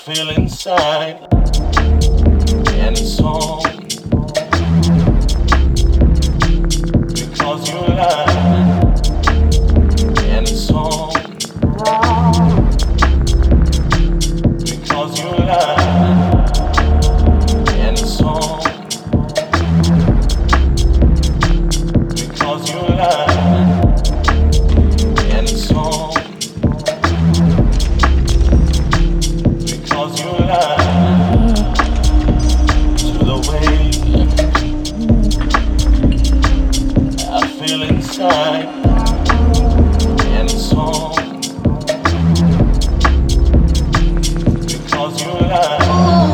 feel inside, and it's all because you lie, and it's all because you lie, and it's all because you lie, and it's all because you lie to the way I feel inside, and it's all because you lie.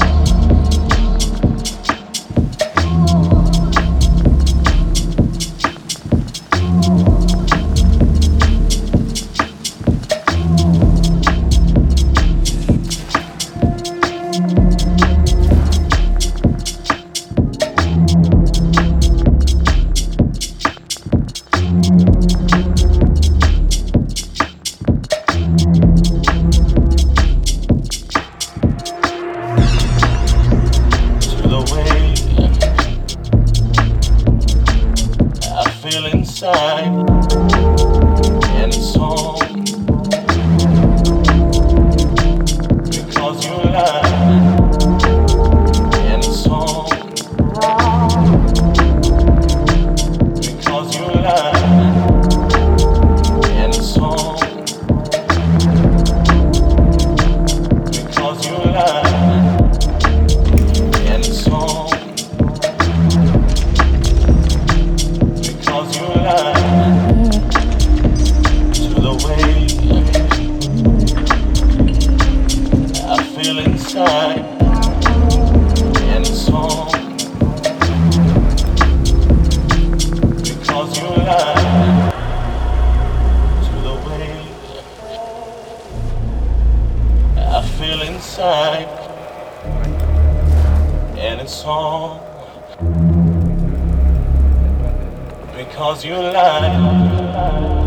Feel inside, and it's all because you lie, and it's all because you lie, and it's all because you lie, and it's all because you lie to the way I feel inside, and it's all because you lie to the way I feel inside, and it's all because you lie.